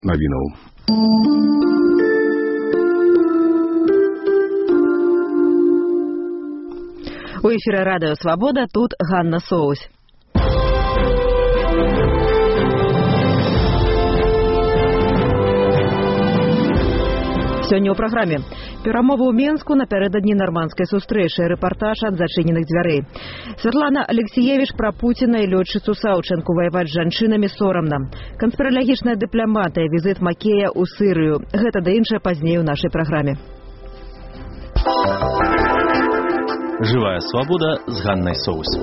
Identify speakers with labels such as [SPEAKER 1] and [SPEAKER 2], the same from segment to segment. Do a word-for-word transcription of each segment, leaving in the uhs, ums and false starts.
[SPEAKER 1] навінаў.
[SPEAKER 2] У эфіры радыё «Свабода», тут Ганна Соусь. Сёння ў праграме. Перамовы ў Менску напярэдадні нармандскай сустрэчы. Рэпартаж ад зачыненых дзвярэй. Святлана Алексеевич пра Пуціна і лётчыцу Саўчэнку. Ваяваць з жанчынамі сорамна. Канспіралягічная дыпламатыя, візіт Макея ў Сырыю. Гэта да іншае пазней у нашай праграме.
[SPEAKER 3] Жывая свабода з Ганнай Соусь.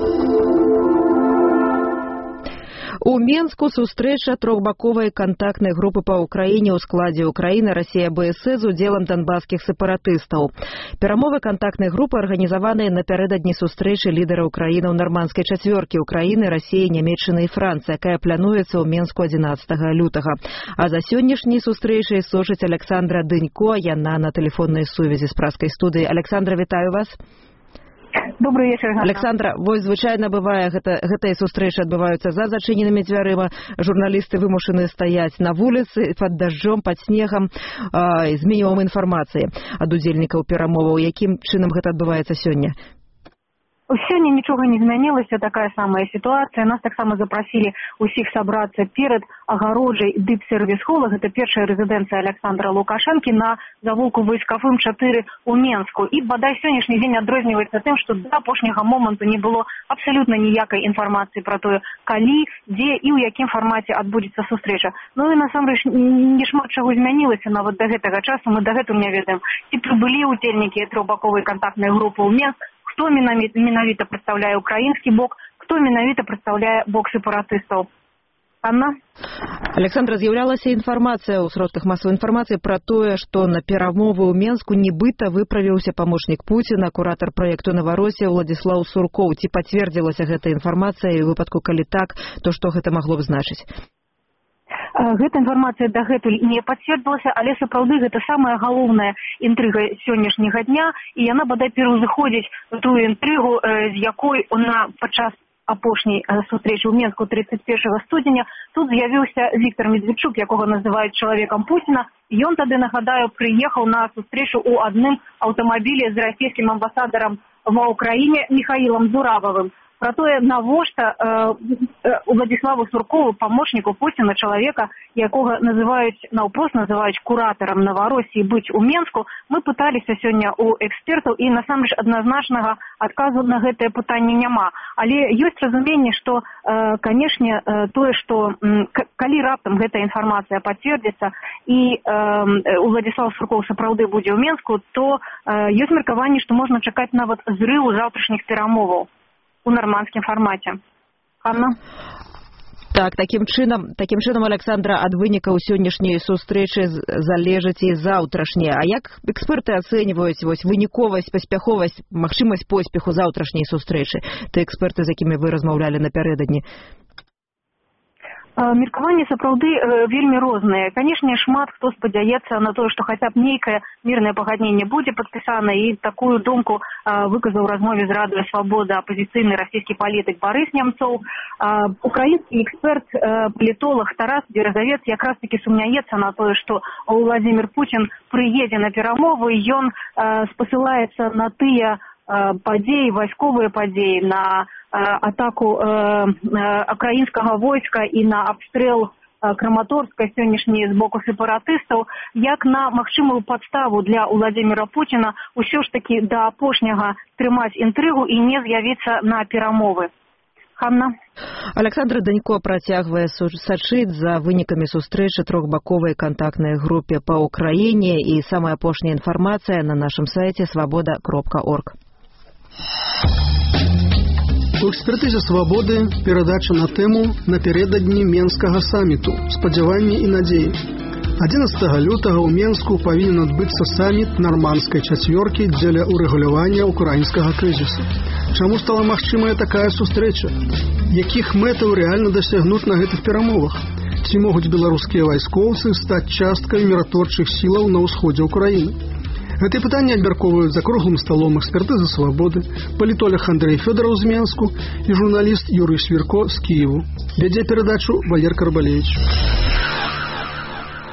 [SPEAKER 2] У Менску сустрэча трохбаковай кантактнай групы па Ўкраіне ў складзе Украіны, Расія, БСС з удзелам донбасскіх сепаратыстаў. Перамовы кантактнай групы арганізаваныя напярэдадні сустрэчы лідэраў краінаў нармандскай чацвёркі Украіны, Расіі, Нямецчыны і Францыі, якая плануецца ў Менску адзінаццатага лютага. А за сённяшняй сустрэчай сочыць Александра Дынько, яна на тэлефоннай сувязі з праскай студыі. Александра, вітаю вас.
[SPEAKER 4] Добрый вечер, Ганна.
[SPEAKER 2] Александра, вось звычайна бывае, гэта, гэтыя сустрэчы адбываюцца за зачыненымі дзвярыма. Журналісты вымушаны стаяць на вуліцы пад дажджом, пад снегам, э, з мінімум інфармацыі ад удзельнікаў перамоваў. Якім чынам гэта адбываецца сёння?
[SPEAKER 4] Сёння нічога не змянілася, такая самая сітуацыя. Нас таксама запрасілі ўсіх сабрацца перад агароджай дыпсервіс-хола. Гэта першая рэзідэнцыя Александра Лукашэнкі на завулку войскавым чатыры ў Менску. І бадай сённяшні дзень адрозніваецца тым, што да апошняга моманту не было абсалютна ніякай інфармацыі пра тое, калі, дзе і ў якім фармаце адбудзецца сустрэча. Ну і насамрэч не шмат чаго змянілася нават да гэтага часу. Мы дагэтуль не ведаем, ці прыбылі удзельнікі трохбаковай кантактнай групы ў Менск, хто менавіта прадстаўляе украінскі бок, хто менавіта прадстаўляе бок сепаратыстаў. Анна?
[SPEAKER 2] Александра, з'яўлялася інфармацыя ў сродках масавай інфармацыі пра тое, што на перамовы ў Менску нібыта выправіўся памочнік Пуціна, куратар праекту «Навароссія» Уладзіслаў Суркоў. Ці пацвердзілася гэта інфармацыя, і ў выпадку, калі так, то што гэта магло б значыць?
[SPEAKER 4] Гэта інфармацыя дагэтуль не пацвердзілася, але сапраўды гэта самая галоўная інтрыга сённяшняга дня, і яна бадай пераўзыходзіць тую інтрыгу, з якой на падчас апошняй сустрэчы ў Менску тридцать первого студзеня тут з'явіўся Віктор Медведчук, якога называюць чалавекам Пуціна. Ён тады, нагадаю, прыехаў на сустрэчу ў адным аўтамабілі з расійскім амбасадарам ва Ўкраіне Михаілам Зурававым. Про тое, навошта э, Уладзіславу Суркову, памочніку Пуціна, чалавека, якога называюць, наўпрост называюць куратарам Навароссіі, быць у Менску, мы пыталіся сёння ў экспертаў, і насамрэч адназначнага адказу на гэтае пытанне няма. Але ёсць разуменне, што, э, канешне, э, тое, што э, калі раптам гэтая інфармацыя пацвердзіцца і э, Уладзіслав Суркоў сапраўды будзе ў Менску, то э, ёсць меркаванне, што можна чакаць нават зрыву заўтрашніх перамоваў у нармандскім фармаце. Анна?
[SPEAKER 2] Так, такім чынам, такім чынам, Александра, ад вынікаў сённяшняй сустрэчы залежыць і заўтрашняе. А як эксперты ацэньваюць вось выніковасць, паспяховасць, магчымасць поспеху заўтрашняй сустрэчы? Ты эксперты, з якімі вы размаўлялі напярэдадні?
[SPEAKER 4] Меркаванні сапраўды вельмі розныя. Канешне, шмат хто спадзяецца на тое, што хаця б нейкае мірнае пагадненне будзе падпісана, і такую думку выказаў у размове з радыё «Свабода» апазіцыйны расійскі палітык Барыс Нямцоў. Украінскі эксперт, палітолог Тарас Березавец якраз такі сумняецца на тое, што Владзімір Пуцін прыедзе на перамовы, ён спасылаецца на тыя падзеі, вайсковыя падзеі, на атаку украінскага войска і на абстрэл Краматорска сённяшні з боку сепаратыстаў, як на магчымую падставу для Владзіміра Пуціна ўсё ж такі да апошняга трымаць інтрыгу і не з'явіцца на перамовы. Ханна?
[SPEAKER 2] Александра Дынько працягвае сачыць за вынікамі сустрэчы трохбаковай кантактнай групе па Ўкраіне, і самая апошняя інфармацыя на нашым сайце свабода кропка орг.
[SPEAKER 5] У экспертызе «Свабоды» перадача на тэму напярэдадні Менскага саміту «Спадзяванні і надзеі». адзінаццатага лютага ў Менску павінен адбыцца саміт нармандскай чацвёркі дзеля ўрэгулявання ўкраінскага крызісу. Чаму стала магчымая такая сустрэча? Якіх мэтаў рэальна дасягнуць на гэтых перамовах? Ці могуць беларускія вайскоўцы стаць часткай міратворчых сілаў на ўсходзе ўкраіны? Гэтые пытанні абмяркоўваюць за круглым сталом экспертызы «Свабоды», палітолог Андрей Фёдоров з Менску і журналіст Юрый Свірко з Киеву. Вядзе перадачу Валер Карбалевич.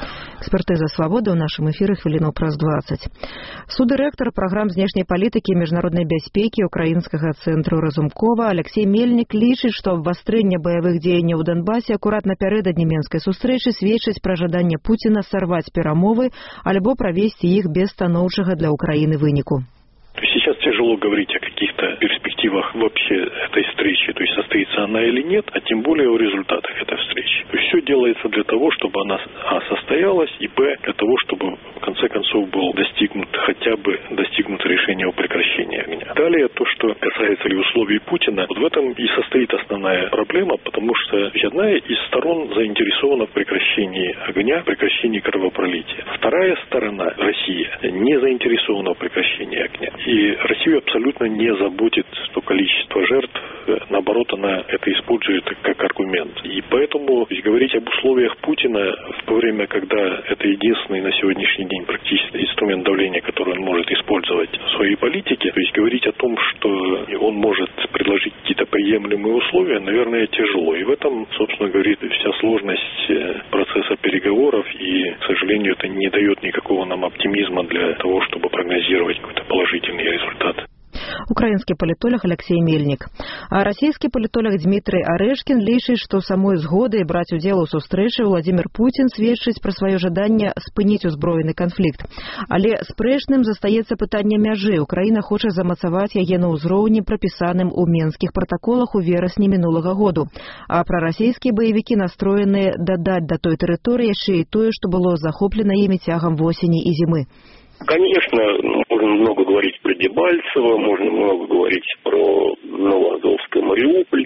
[SPEAKER 2] Экспертыза свабоды ў нашым эфіры хвілінаў праз дваццаць. Суддырэктар праграм знешняй палітыкі і міжнароднай бяспекі Украінскага цэнтру Разумкова Алексей Мельнік лічыць, што абвастрэнне баявых дзеянняў у Донбасе акурат напярэдадні менскай сустрэчы сведчыць пра жаданне Пуціна сарваць перамовы альбо правесці іх без станоўчага для Украіны выніку.
[SPEAKER 1] Сейчас тяжело говорить о каких-то перспективах вообще этой встречи, то есть состоится она или нет, а тем более о результатах этой встречи. То есть все делается для того, чтобы она а, состоялась, и б, для того, чтобы в конце концов был достигнут, хотя бы достигнут решение о прекращении огня. Далее, то, что касается ли условий Путина, вот в этом и состоит основная проблема, потому что одна из сторон заинтересована в прекращении огня, в прекращении кровопролития. Вторая сторона, Россия, не заинтересована в прекращении огня. И Россию абсолютно не заботит то количество жертв, наоборот, она это использует как аргумент. И поэтому то есть, говорить об условиях Путина в то время, когда это единственный на сегодняшний день практически инструмент давления, который он может использовать в своей политике, то есть говорить о том, что он может предложить какие-то приемлемые условия, наверное, тяжело. И в этом, собственно, говорит вся сложность процесса переговоров, и, к сожалению, это не дает никакого нам оптимизма для того, чтобы прогнозировать какой-то положительный результат.
[SPEAKER 2] Украінскі палітолог Алексей Мельнік. А расійскі палітолог Дмітрый Арэшкін лічыць, што самой згоды браць удзел у сустрэчы Владзімір Пуцін сведчыць пра сваё жаданне спыніць узброены канфлікт. Але спрэчным застаецца пытанне мяжы. Украіна хоча замацаваць яе на ўзроўні, прапісаным у менскіх пратаколах у верасні минулага году. А прарасійскія баевікі настроеныя дадаць да той тэрыторыі яшчэ і тое, што было захоплена імі цягам восені і зімы.
[SPEAKER 6] Конечно, можно много говорить про Дебальцево, можно много говорить про Новоазовское, Мариуполь,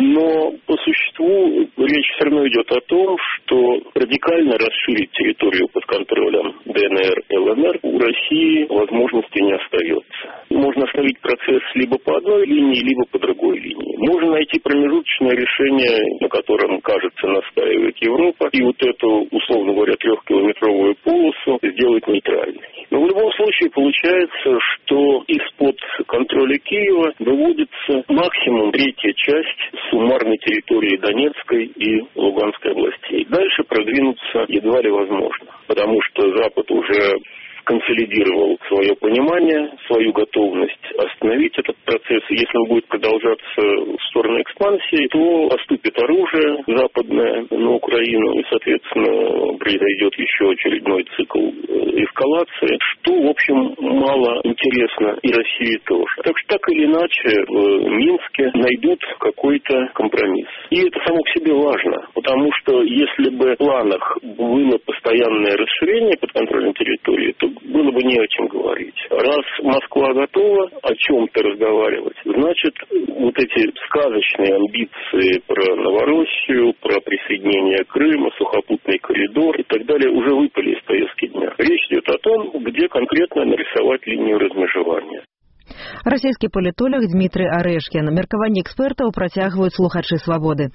[SPEAKER 6] но по существу речь все равно идет о том, что радикально расширить территорию под контролем ДНР, ЛНР у России возможности не остается. Можно остановить процесс либо по одной линии, либо по другой линии. Можно найти промежуточное решение, на котором, кажется, настаивает Европа, и вот эту, условно говоря, трехкилометровую полосу сделать нейтральной. Но в любом случае получается, что из-под контроля Киева выводится максимум третья часть суммарной территории Донецкой и Луганской областей. Дальше продвинуться едва ли возможно, потому что Запад уже консолидировал свое понимание, свою готовность остановить этот процесс. И если он будет продолжаться в сторону экспансии, то поступит оружие западное на Украину, и, соответственно, произойдет еще очередной цикл эскалации, что, в общем, мало интересно и России тоже. Так что, так или иначе, в Минске найдут какой-то компромисс. И это само по себе важно, потому что если бы в планах было постоянное расширение под контролем территории, то было бы не о чем говорить. Раз Москва готова о чем-то разговаривать, значит, вот эти сказочные амбиции про Новороссию, про присоединение Крыма, сухопутный коридор и так далее уже выпали из повестки дня. Речь идет о том, где конкретно нарисовать линию размежевания.
[SPEAKER 2] Расійскі палітолог Дмітрый Арэшкін. Меркаванне экспертаў працягваюць слухачы свабоды.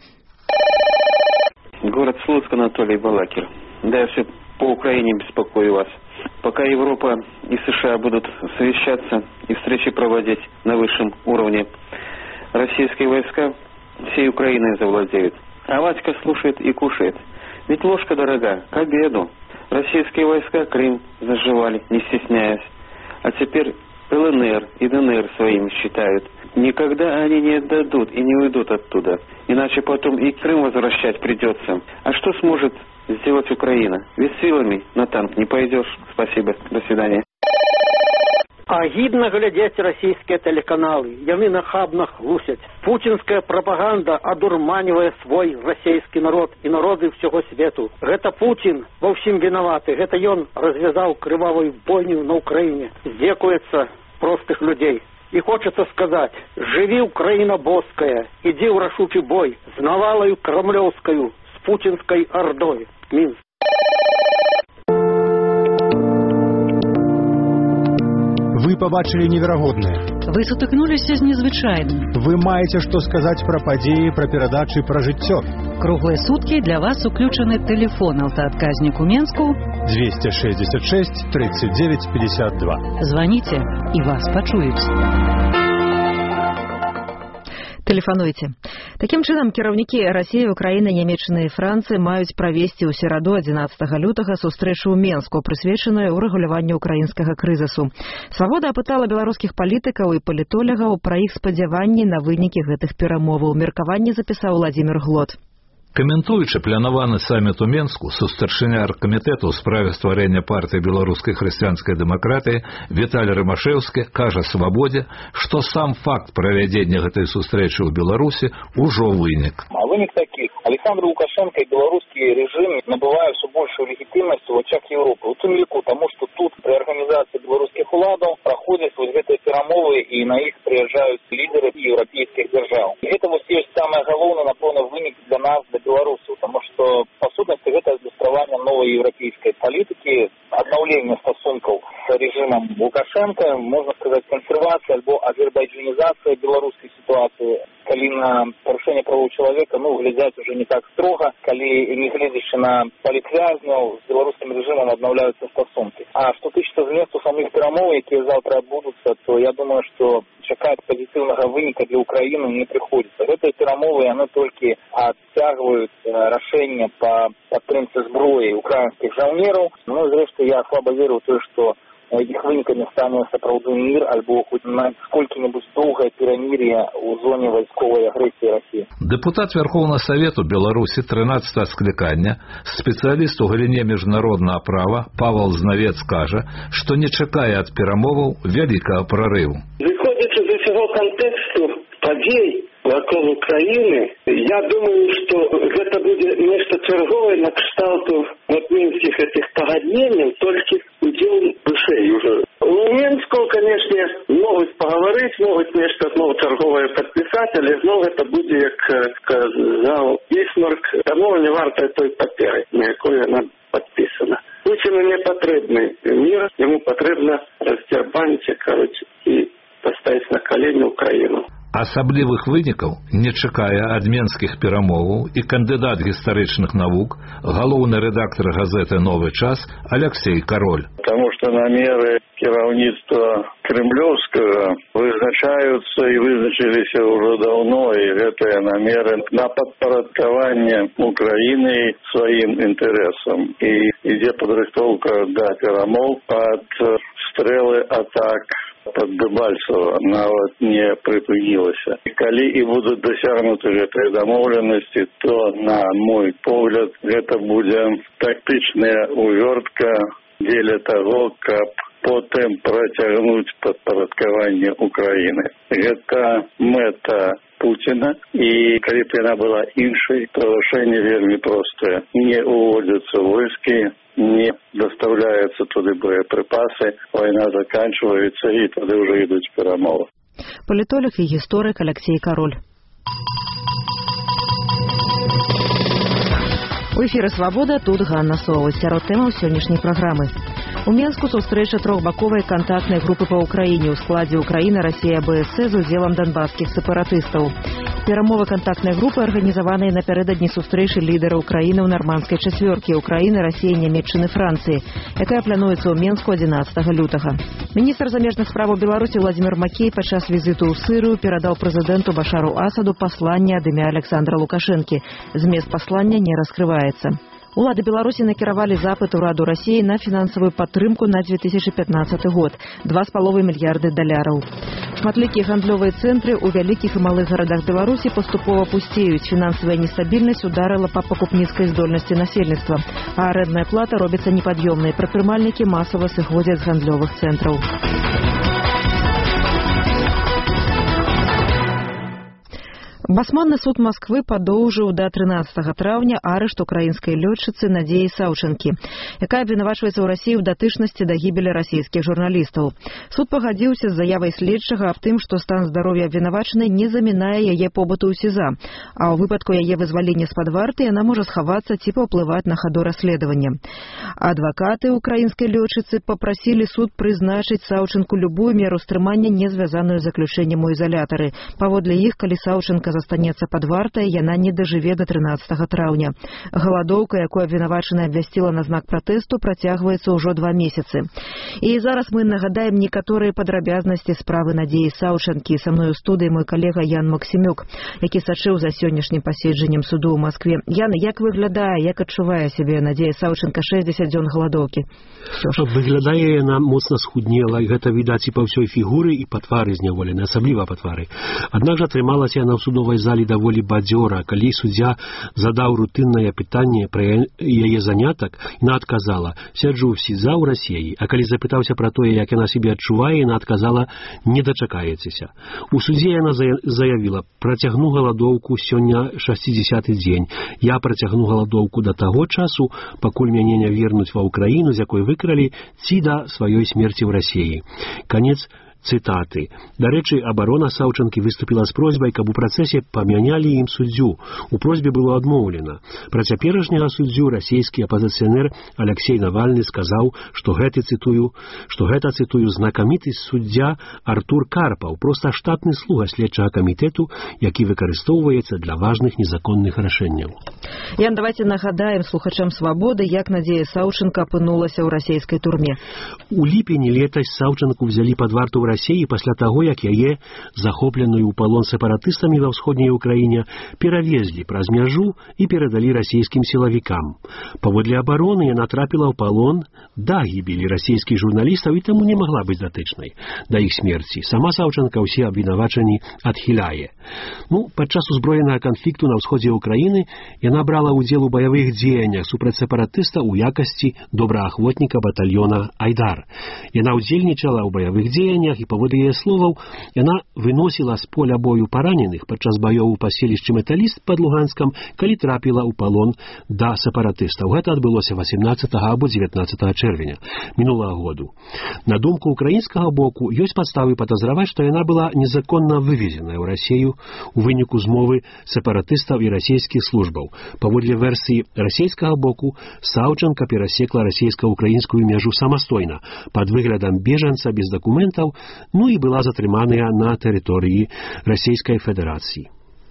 [SPEAKER 7] Город Слуцк, Анатолий Балакир. Дальше по Украине беспокою вас. Пока Европа и США будут совещаться и встречи проводить на высшем уровне, российские войска всей Украиной завладеют. А Васька слушает и кушает. Ведь ложка дорога, к обеду. Российские войска Крым заживали, не стесняясь. А теперь ЛНР и ДНР своими считают. Никогда они не отдадут и не уйдут оттуда. Иначе потом и Крым возвращать придется. А что сможет сделать Украина? Ведь силами на танк не пойдешь. Спасибо. До свидания.
[SPEAKER 8] Агідна глядзяць расійскія тэлеканалы. Яны нахабна хлусяць. Пуцінская прапаганда адурманівае свой расійскі народ і народы ўсяго свету. Гэта Пуцін ва ўсім вінаваты. Гэта ён развязаў крывавую бойню на Украіне. Здзекуецца простых людзей. І хочацца сказаць: жыві Украіна боская, ідзі ў рашучы бой з навалаю крамлёўскаю, з пуцінскай ардой. Мінск.
[SPEAKER 9] Вы побачили неверагоднае.
[SPEAKER 10] Вы сутыкнуліся з незвычайным.
[SPEAKER 9] Вы маеце што сказаць пра падзеі, пра перадачы, пра жыццё.
[SPEAKER 10] Круглыя суткі для вас уключаны тэлефон аўтаадказнік у Менску
[SPEAKER 9] двести шестьдесят шесть тридцать девять пятьдесят два.
[SPEAKER 10] Званіце, і вас пачуюць.
[SPEAKER 2] Тэлефануйце. Такім чынам, кіраўнікі Расіі, Украіны, Нямецчыны і Францыі маюць правесці ў сераду адзінаццатага лютага сустрэчу ў Менску, прысвечаную ўрэгуляванню украінскага крызісу. Свабода апытала беларускіх палітыкаў і палітолагаў пра іх спадзяванні на вынікі гэтых перамоваў. Меркаванне запісаў Владзімір Глот.
[SPEAKER 11] Каментуючы планаваны саміт у Менску, сустаршыня аргкамітэту ў справе стварэння партыі беларускай хрысціянскай дэмакратыі Віталій Рымашэўскі кажа Свабодзе, што сам факт правядзення гэтай сустрэчы ў Беларусі ўжо вынік.
[SPEAKER 12] А вынік такі. Александр Лукашенко и белорусский режим набывают все большую легитимность в очах Европы. У тым ліку, тому что тут при организации белорусских уладов проходят вот эти перамовы, и на их приезжают лидеры европейских держав. И это вот есть самое головное, напевно, вынік для нас, для белорусов, потому что, по сутности, это иллюстрирование новой европейской политики, обновление стосунков с режимом Лукашенко, можно сказать, консервация альбо азербайджанизация белорусской ситуации, коли на порушение прав человека, ну, глядять уже не так строго, коли не глядячи на политвязню, с белорусским режимом обновляются стосунки. А что тычется в месту самих перамов, які завтра отбудутся, то я думаю, что чекать позитивного выника для Украины не приходится. Эти перамовы, они только оттягивают решение по подтримке зброи украинских жаўнеров. Ну, зрештою, я слабо верю в то, что их выниками стане сапраўдны мир, альбо хоть на сколько-нибудь долгое перемирие у зоне войсковой агрессии России.
[SPEAKER 11] Депутат Верховного Совету Беларуси тринадцатого скликания, специалист у галіне міжнароднага права Павел Знавец кажа, что не чакае ад перамоваў вялікага прорыву.
[SPEAKER 13] Выходзячы з усяго контексту падзей вакол Украины, я думаю, что это будет нечто чарговое на кшталту вот минских этих погоднений, только удел вышэй уже. У Минску, конечно, могут поговорить, могут нечто снова чарговое подписать, але снова это будет, как сказал Бисмарк, тому не варто той паперы, на якой она подписана. Путину не потребный мир, ему потребно раздербанить, короче, и поставить на колени Украину.
[SPEAKER 11] Асаблівых вынікаў не чакае ад менскіх перамоваў і кандыдат гістарычных навук, галоўны рэдактор газеты «Новый час» Алексей Король.
[SPEAKER 1] Потому что намеры кіраўніцтва кремлевского вызначаются и вызначились уже давно, и это намеры на подпорядкование Украины своим интересам. И идет подрыхтовка до перамов под стрелы атак под Дебальцево нават не прыпынілася. І калі і будуць дасягнуты гэтыя дамоўленасці, то, на мой погляд, гэта будзе тактычная увёртка дзеля таго, каб потым працягнуць падпарадкаванне Украіны. Гэта мэта Путина, і калі б яна была іншай, то рашэнне вельмі простае. Не уводзяцца войскі, не доставляются туда боеприпасы, война заканчивается, и тогда уже идут перамовы.
[SPEAKER 2] Политолог и историк Алексей Король. У эфіры «Свабода», тут Ганна Соус. Сярод тэмаў сённяшняй праграмы. У Менску сустрэча трохбаковай кантактнай групы па Ўкраіне ў складзе Украіна, Расія, БСС з удзелам донбасскіх сепаратыстаў. Перамовы кантактнай групы арганізаваныя напярэдадні сустрэчы лідэраў краіны ў нармандскай чацвёркі Украіны, Расіі, Нямецчыны, Францыі, якая плануецца ў Менску адзінаццатага лютага. Міністр замежных справаў Беларусі Владзімір Макей падчас візіту ў Сырыю перадаў прэзідэнту Башару Асаду пасланне ад імя Александра Лукашэнкі. Змест паслання не раскрываецца. Улады Беларусі накіравалі запыт ураду Расіі на фінансавую падтрымку на две тысячи пятнадцаты год – два з паловай мільярды даляраў. Шматлікія гандлёвыя цэнтры ў вялікіх і малых гарадах Беларусі паступова пусцеюць. Фінансавая нестабільнасць ударыла па пакупніцкай здольнасці насельніцтва, а арэндная плата робіцца непад'ёмнай. Прадпрымальнікі масава сыходзяць з гандлёвых цэнтраў. Басманны суд Москвы падоўжыў да трынаццатага траўня арышт украінскай лётчыцы Надзеі Саўчынкі, якая абвінавачваецца ў Расіі ў датычнасці да гібелі расійскіх журналістаў. Суд пагадзіўся з заявай следчага аб тым, што стан здароўя абвінавачанай не замінае яе побыту ў СІЗА, а ў выпадку яе вызвалення з-пад варты яна можа схавацца ці паўплываць на хаду расследавання. Адвакаты украінскай лётчыцы папрасілі суд прызначыць Саўчынку любую меру стрымання, не звязаную з заключэннем у ізалятары. Паводле іх, калі Саўчынка застанецца пад вартай, яна не дажыве да трынаццатага траўня. Галадоўка, якую абвінавачаная абвясціла на знак пратэсту, працягваецца ўжо два месяцы. І зараз мы нагадаем некаторыя падрабязнасці справы Надзеі Саўчанкі. Са мной у студыі мой калега Ян Максімюк, які сачыў за сённяшнім паседжаннем суду ў Маскве. Ян, як выглядае, як адчувае сябе Надзея Саўчанка шэсцьдзесят дзён галадоўкі?
[SPEAKER 14] Выглядае яна моцна схуднела, і гэта відаць і па ўсёй фігуры, і па твары зняволены, асабліва па твары. Аднак жа атрымалася яна ў судовай залі даволі бадзёра. Калі суддзя задаў рутыннае пытанне пра яе занятак, яна адказала: «Сяджу ў СІЗА ў Расіі». А калі запытаўся пра тое, як яна сябе адчувае, яна адказала: «Не дачакаецеся». У судзе яна заявіла: «Працягну галадоўку сёння шасцідзесяты дзень. Я працягну галадоўку да таго часу, пакуль мяне не вернуць ва ўкраіну, з якой выкралі, ці да сваёй смерці ў Расіі». Канец цытаты. Дарэчы, абарона Саўчанкі выступіла з просьбай, каб у працэсе памянялі ім суддзю. У просьбе было адмоўлена. Пра цяперашняга суддзю расійскі апазіцыянер Алексей Навальны сказаў, што гэты цытую, што гэта цытую знакаміты суддзя Артур Карпаў, проста штатны слуга следчага камітэту, які выкарыстоўваецца для важных незаконных рашэнняў.
[SPEAKER 2] Ян, давайте нагадаем слухачам Свабоды, як Надзея Саўчанка апынулася ў расійскай турме.
[SPEAKER 14] У ліпені летась Саўчанку взялі пад варту ў Расіі пасля таго, як яе, захопленую ў палон сепаратыстамі ва ўсходняй Украіне, перавезлі праз мяжу і перадалі расійскім сілавікам. Паводле абароны яна трапіла ў палон да гібелі расійскіх журналістаў і таму не магла быць датычнай да іх смерці. Сама Саўчанка ўсе абвінавачанні адхіляе. Ну, падчас узброенага канфлікту на ўсходзе Украіны яна брала ўдзел у баявых дзеяннях супраць сепаратыста ў якасці добраахвотніка батальёна «Айдар». Яна ўдзельнічала ў баявых дзеяннях, і паводле яе словаў, яна выносіла з поля бою параненых падчас баёў у паселішчы Металіст пад Луганскам, калі трапіла ў палон да сепаратыстаў. Гэта адбылося васемнаццатага або дзевятнаццатага чэрвеня мінулага году. На думку украінскага боку, ёсць падставы падазраваць, што яна была незаконна вывезеная ў Расію у выніку змовы сепаратыстаў і расійскіх службаў. Паводле версіі расійскага боку, Саўчанка перасекла расійска-украінскую мяжу самастойна, пад выглядам бежанца без дакументаў, ну і была затрыманая на тэрыторыі Расійскай Федэрацыі.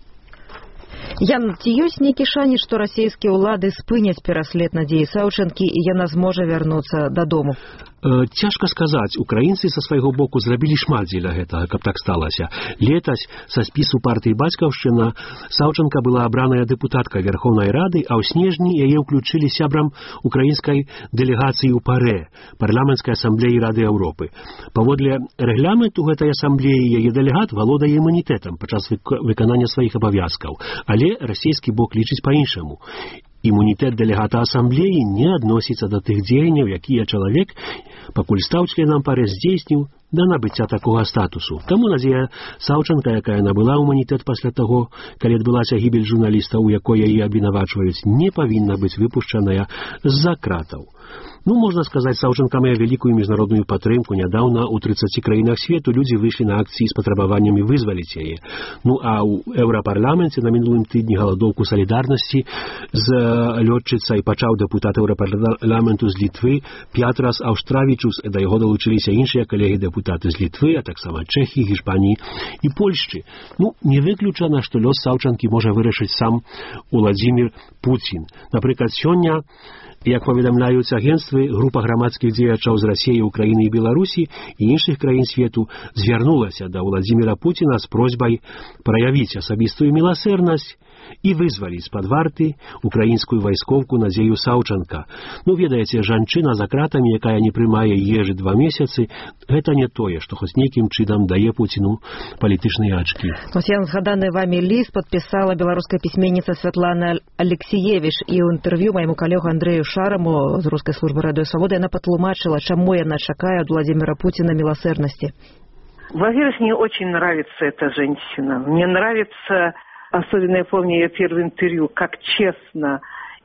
[SPEAKER 2] Ян, ці ёсць нейкі шанец, што расійскія ўлады спыняць пераслед Надзеі Саўчанкі і яна зможа вярнуцца дадому?
[SPEAKER 14] Цяжка сказаць. Украінцы са свайго боку зрабілі шмат дзеля гэтага, каб так сталася. Летась са спісу партыі «Бацькаўшчына» Саўчанка была абраная дэпутаткай Верховнай Рады, а ў снежні яе ўключылі сябрам украінскай дэлегацыі ў ПАРЭ, парламенцкай асамблеі Рады Еўропы. Паводле рэгламенту гэтай асамблеі яе дэлегат валодае імунітэтам падчас выканання сваіх абавязкаў, але расійскі бок лічыць па-іншаму. Імунітэт дэлегата асамблеі не адносіцца да тых дзеянняў, якія чалавек, пакуль стаў членам ПАРЭ, здзейсніў да набыцця такога статусу. Таму Надзея Саўчанка, якая набыла імунітэт пасля таго, калі адбылася гібель журналіста, у якой яе абвінавачваюць, не павінна быць выпушчаная з-за кратаў. Ну, можна сказаць, Саўчанка мае вялікую міжнародную падтрымку. Нядаўна ў трыццаці краінах свету людзі выйшлі на акцыі з патрабаваннямі вызваліць яе. Ну, а ў Еўрапарламенце на мінулым тыдні галадоўку салідарнасці з лётчыцай пачаў дэпутат Еўрапарламенту з Літвы Пятрас Аўштравічус, да яго далучыліся іншыя калегі-дэпутаты з Літвы, а таксама Чэхіі, Гішпаніі і Польшчы. Ну, не выключана, што лёс Саўчанкі можа вырашыць сам Уладзімір Пуцін. Напрыклад, сёння, як паведамляюць агенцтвы, група грамадскіх дзеячаў з Расіі, Украіны і Беларусі і іншых краін свету звярнулася да Уладзіміра Пуціна з просьбай праявіць асабістую міласэрнасць і вызваліць з-пад варты украінскую вайскоўку Надзею Саўчанка. Ну, ведаеце, жанчына за кратамі, якая не прымае ежы два месяцы, гэта не тое, што хоць нейкім чынам дае Пуціну палітычныя ачкі.
[SPEAKER 2] Вось я згаданы вамі ліст падпісала беларуская пісьменніца Святлана Алексіевіч, і ў інтэрв'ю майму калегу Андрэю Шараму з рускай службы Радыё Свабода яна патлумачыла, чаму яна чакае ад Владимира Путина милосердности.
[SPEAKER 15] Во-первых, мне очень нравится эта женщина. Мне нравится, особенно я помню ее первое интервью, как честно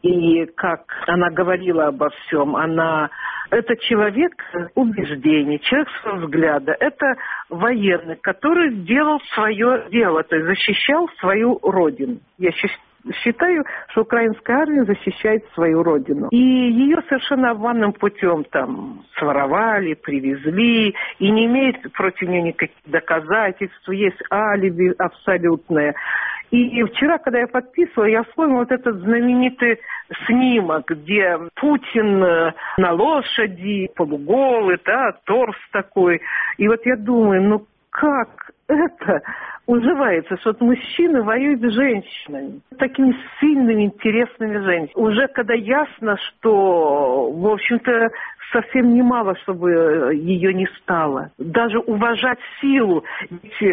[SPEAKER 15] и как она говорила обо всем. Она, это человек убеждений, человек своего взгляда. Это военный, который сделал свое дело, то есть защищал свою родину. Я считаю, что украинская армия защищает свою родину. И ее совершенно обманным путем там своровали, привезли, и не имеет против нее никаких доказательств, есть алиби абсолютное. И вчера, когда я подписывала, я вспомнила вот этот знаменитый снимок, где Путин на лошади, полуголый, да, торс такой. И вот я думаю, ну как это уживается, что вот мужчины воюют с женщинами, такими сильными, интересными женщинами. Уже когда ясно, что, в общем-то, совсем немало, чтобы ее не стало. Даже уважать силу. Ведь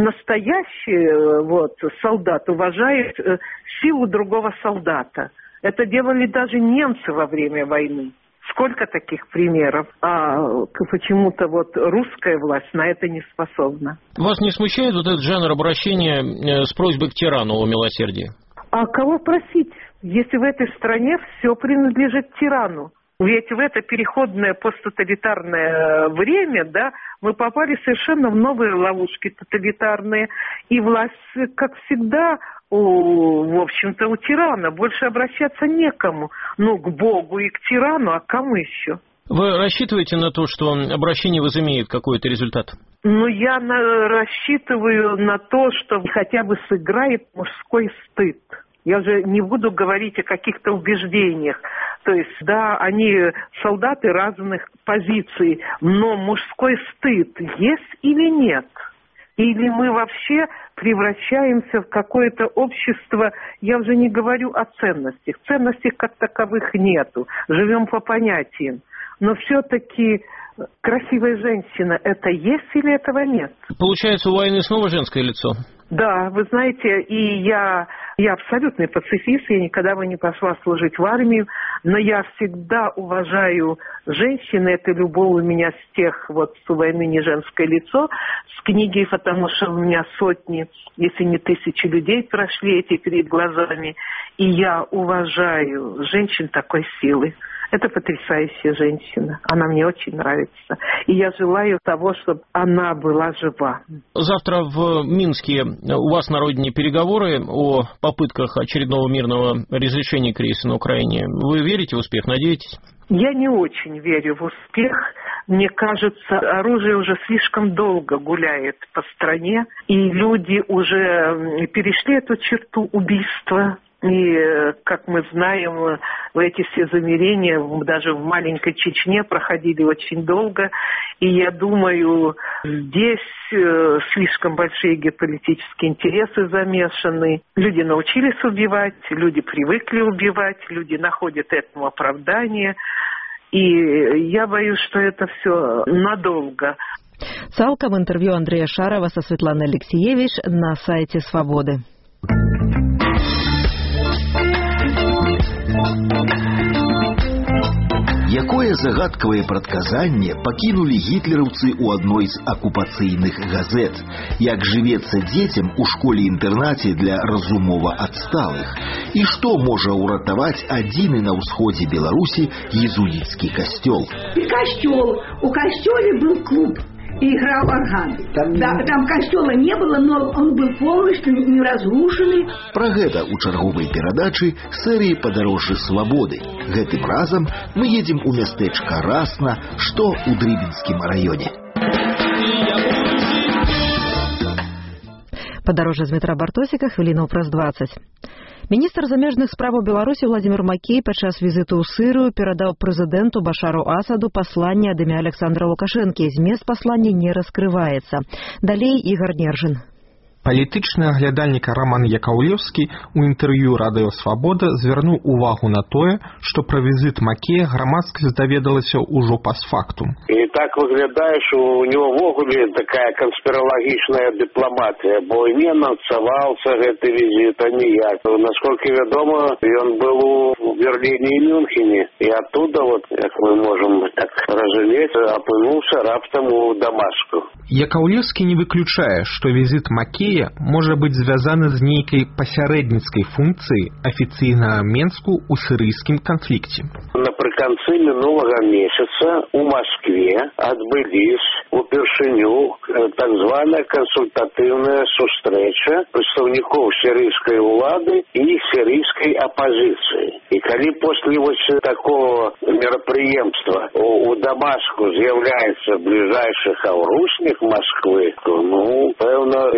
[SPEAKER 15] настоящий вот, солдат уважает силу другого солдата. Это делали даже немцы во время войны. Сколько таких примеров, а почему-то вот русская власть на это не способна.
[SPEAKER 16] Вас не смущает вот этот жанр обращения с просьбой к тирану о милосердии?
[SPEAKER 15] А кого просить, если в этой стране все принадлежит тирану? Ведь в это переходное посттоталитарное время, да, мы попали совершенно в новые ловушки тоталитарные. И власть, как всегда, у, в общем-то, у тирана. Больше обращаться некому. Ну, к Богу и к тирану, а кому еще?
[SPEAKER 16] Вы рассчитываете на то, что обращение возымеет какой-то результат?
[SPEAKER 15] Ну, я на, рассчитываю на то, что хотя бы сыграет мужской стыд. Я же не буду говорить о каких-то убеждениях. То есть, да, они солдаты разных позиций, но мужской стыд есть или нет? Или мы вообще превращаемся в какое-то общество, я уже не говорю о ценностях. Ценностей как таковых нету. Живем по понятиям. Но все-таки красивая женщина, это есть или этого нет?
[SPEAKER 16] Получается, у войны снова женское лицо?
[SPEAKER 15] Да, вы знаете, и я, я абсолютный пацифист, я никогда бы не пошла служить в армию, но я всегда уважаю женщин, это любовь у меня с тех, вот, с войны не женское лицо, с книги, потому что у меня сотни, если не тысячи людей прошли эти перед глазами, и я уважаю женщин такой силы. Это потрясающая женщина. Она мне очень нравится. И я желаю того, чтобы она была жива.
[SPEAKER 16] Завтра в Минске у вас на родине переговоры о попытках очередного мирного разрешения кризиса на Украине. Вы верите в успех? Надеетесь?
[SPEAKER 15] Я не очень верю в успех. Мне кажется, оружие уже слишком долго гуляет по стране. И люди уже перешли эту черту убийства. И, как мы знаем, эти все замерения даже в маленькой Чечне проходили очень долго. И я думаю, здесь слишком большие геополитические интересы замешаны. Люди научились убивать, люди привыкли убивать, люди находят этому оправдание. И я боюсь, что это все надолго.
[SPEAKER 2] Цалкам интервью Андрея Шарова со Светланой Алексеевич на сайте «Свободы».
[SPEAKER 17] Якое загадкавае прадказанне пакінулі гітлераўцы ў адной з акупацыйных газет? Як жывецца дзецям у школе-інтэрнаце для разумова адсталых? І што можа ўратаваць адзіны на ўсходзе Беларусі езуіцкі касцёл?
[SPEAKER 18] И костёл. У костёле был клуб. И играл орган. Там, да, там костёла не было, но он был полностью не разрушенный.
[SPEAKER 17] Пра гэта ў чарговай перадачы серыі «Падарожжы свабоды». Гэтым разам мы едзем у мястэчка Расна, што ў Дрыбінскім раёне.
[SPEAKER 2] Падарожжа з метра Бартосіка, хвілінаў праз дваццаць. Міністр замежных справаў Беларусі Владзімір Макей падчас візіту ў Сырыю перадаў прэзідэнту Башару Асаду пасланне ад імя Александра Лукашэнкі. Змест паслання не раскрываецца. Далей Ігор Нержин.
[SPEAKER 19] Палітычны аглядальнік Роман Якаўлеўскі ў інтэрв'ю радыё «Свабода» звярнуў увагу на тое, што пра візіт Макея грамадскасць даведалася ўжо пасфактум.
[SPEAKER 20] І так выглядае, што у него ввогуле такая канспіралагічная дыпламатыя, бо не анансаваўся гэты візіт аніяк. Насколькі вядома, ён был у Берліне і Мюнхене, і оттуда, вот, як мы можам так разумець, апынуўся раптам у Дамаску.
[SPEAKER 19] Якаўлеўскі не выключае, што візіт Макея можа быць звязаны з нейкай пасярэдніцкай функцыяй афіцыйнага Менску ў сірыйскім канфлікце.
[SPEAKER 20] Напрыканцы мінулага месяца у Маскве адбылись упершыню так званая консультативная сустрэча представников сирийской улады и сирийской оппозиции. И коли после вот такого мероприемства у, у Дамаску з'является ближайший хаврусник Москвы, то, ну, певно, ему так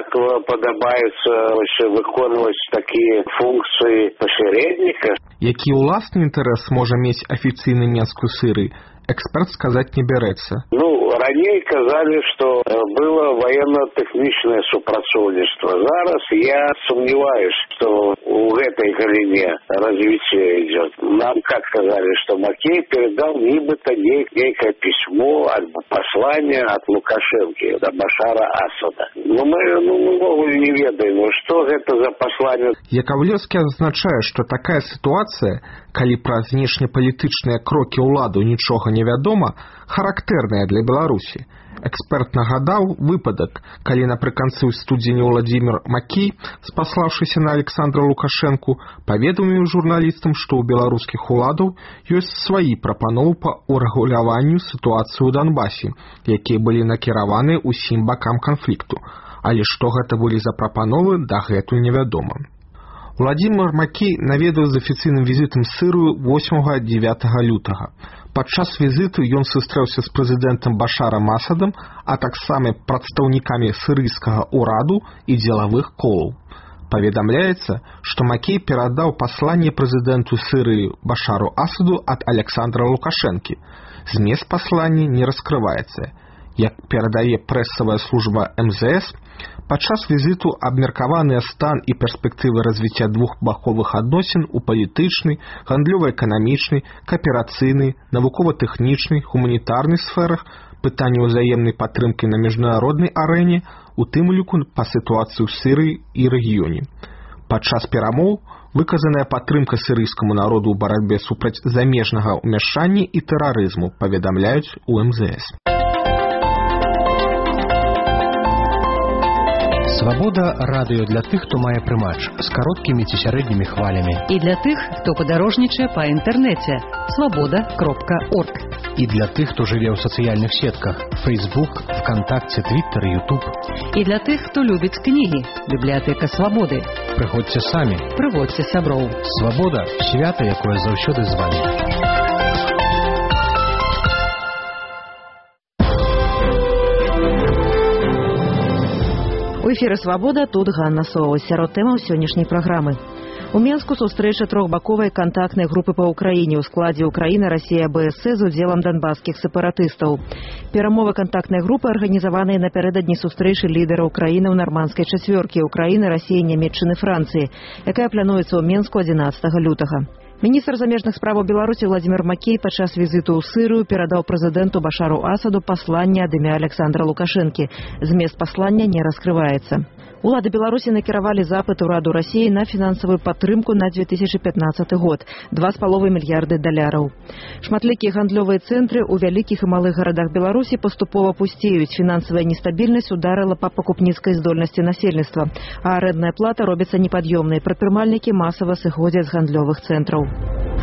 [SPEAKER 20] як падабаецца выконваць такія функцыі пасярэдніка.
[SPEAKER 19] Які ўласны інтарэс можа мець афіцыйны Менск у Сірыі, эксперт сказаць не бярэцца.
[SPEAKER 20] Ну, раней казалі, што было военно-тэхнічнае супрацоўніцтва. Зараз я сумневаюсь, што у гэтай галіне развіцця ідзе. Нам как сказали, что Макей передал нібыта некое письмо альбо послание от Лукашенко до Башара Асада. Но мы, ну, мы вовсе не ведаем, ну, что это за послание.
[SPEAKER 19] Яковлевский азначае, што такая сітуацыя, калі пра знешнепалітычныя крокі ўладу нічога не вядома, характэрная для Беларусі. Эксперт нагадаў выпадак, калі напрыканцы ў студзені Владимир Макей, спаслаўшыся на Александра Лукашенку, паведаміў журналістам, што ў беларускіх уладаў ёсць свае прапановы па урэгуляванню сітуацыі ў Донбасе, якія былі накіраваны ўсім бакам канфлікту. Але што гэта былі за прапановы, дагэтуль невядома. Владимир Макей наведаў з афіцыйным візітам Сырыю восьмага-дзевятага лютага. Падчас візіту ён сустрэўся з прэзідэнтам Башарам Асадам, а таксама прадстаўнікамі сірыйскага ўраду і дзелавых колаў. Паведамляецца, што Макей перадаў пасланне прэзідэнту Сірыі Башару Асаду ад Александра Лукашэнкі. Змест паслання не раскрываецца. Як перадае прэсавая служба эм зэ эс, падчас візіту абмеркаваныя стан і перспектывы развіцця двухбаковых адносін у палітычнай, гандлёва-эканамічнай, кааперацыйнай, навукова-тэхнічнай, гуманітарнай сферах, пытанні ўзаемнай падтрымкі на міжнароднай арэне, у тым ліку па сітуацыі ў Сірыі і рэгіёне. Падчас перамоў выказаная падтрымка сірыйскаму народу ў барацьбе супраць замежнага ўмяшання і тэрарызму, паведамляюць у эм зэ эс.
[SPEAKER 3] Свабода радыё для тых, хто мае прымач з кароткімі ці сярэднімі хвалямі.
[SPEAKER 10] І для тых, хто падарожнічае па інтэрнэце. свабода кропка орг.
[SPEAKER 3] І для тых, хто жыве ў сацыяльных сетках. Facebook, ВКонтакце, Твиттер, Ютуб.
[SPEAKER 10] І для тых, хто любіць кнігі. Бібліятэка Свабоды.
[SPEAKER 3] Прыходзьце самі.
[SPEAKER 10] Прыводзьце сяброў.
[SPEAKER 3] Свабода – свята, якое заўсёды з вамі.
[SPEAKER 2] У эфіры «Свабода», тут Ганна Соус. Сярод тэмаў сённяшняй праграмы. У Менску сустрэча трохбаковай кантактнай групы па Ўкраіне ў складзе Украіна, Расія, БСС з удзелам донбасскіх сепаратыстаў. Перамовы кантактнай групы арганізаваныя напярэдадні сустрэчы лідэраў краіны ў нармандскай чацвёркі Украіны, Расіі, Нямецчыны, Францыі, якая плануецца ў Менску адзінаццатага лютага. Міністр замежных справаў Беларусі Владимир Макей падчас візіту ў Сырыю перадаў прэзідэнту Башару Асаду пасланне ад імя Александра Лукашэнкі. Змест паслання не раскрываецца. Улады Беларусі накіравалі запыт ураду Расіі на фінансавую падтрымку на две тысячи пятнадцаты год – два з паловай мільярды даляраў. Шматлікія гандлёвыя цэнтры ў вялікіх і малых гарадах Беларусі паступова пусцеюць. Фінансавая нестабільнасць ударыла па пакупніцкай здольнасці насельніцтва, а арэндная плата робіцца непад'ёмнай. Прадпрымальнікі масава сыходзяць з гандлёвых цэнтраў.